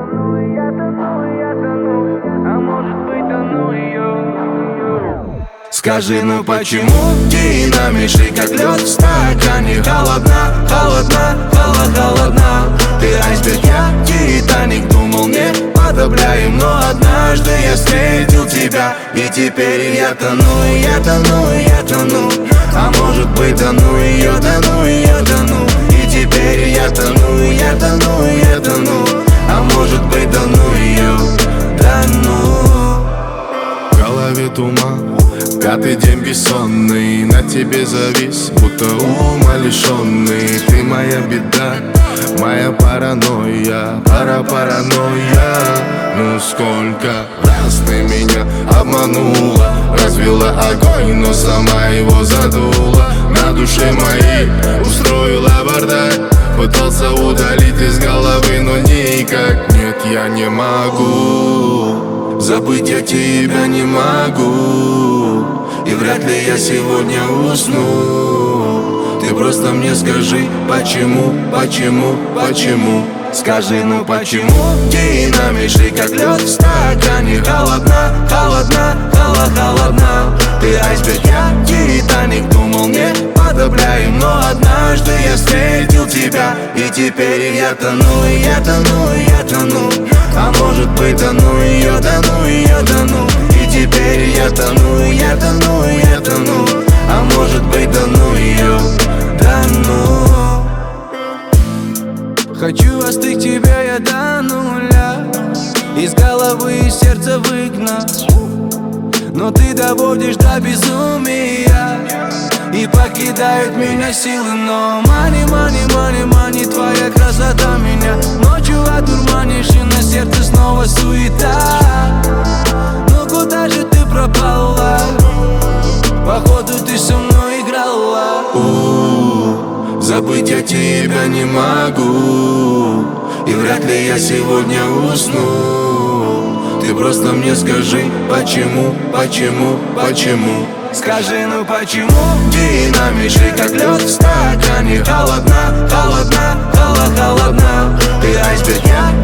Скажи, ну почему динамишь как лед в стакане? Холодна, холодна, холодна. Ты айсберг, я Титаник. Думал, не подобляем, но однажды я встретил тебя. И теперь я тону, я тону, я тону. А может быть, тону ее, тону ее, тону. И теперь я тону, я тону, я тону. А может быть, тону ее, тону. В голове туман, пятый день бессонный. На тебе завис, будто ума лишенный. Ты моя беда, моя паранойя, паранойя. Ну сколько раз ты меня обманула, развела огонь, но сама его задула. На душе моей устроила бардак, пытался удалить из головы, но никак. Нет, я не могу, забыть я тебя не могу. И вряд ли я сегодня усну. Ты просто мне скажи, почему, почему, почему? Скажи, ну почему динамишь как лед в стакане? Холодна, холодна, холодна. Ты айсберг, я Титаник. Думал, не подобляем, но однажды я встретил тебя. И теперь я тону, я тону, я тону. А может быть, тону ее, тону ее, тону. И теперь я тону, я тону, я тону. А может быть, тону ее, тону. Хочу остыть тебя я до нуля, из головы и сердца выгнать. Но ты доводишь до безумия и покидают меня силы. Но money, money, money, money, твоя красота меня ночью одурманишь, и на сердце снова суета. Ну куда же ты пропала? Походу ты со мной играла. Забыть я тебя не могу, и вряд ли я сегодня усну. Ты просто мне скажи, почему, почему, почему? Скажи, ну почему динамишь как лед в стакане? Холодна, холодна, холодна. Ты айсберг, я